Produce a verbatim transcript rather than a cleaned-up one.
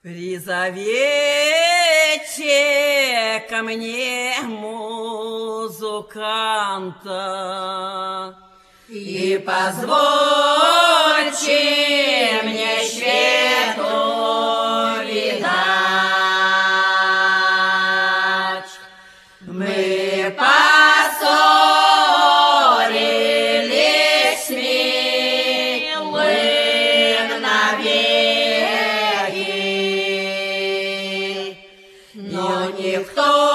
Призовите ко мне музыканта и позвольте мне свету видать. Мы поссорились, милым, навеки, но никто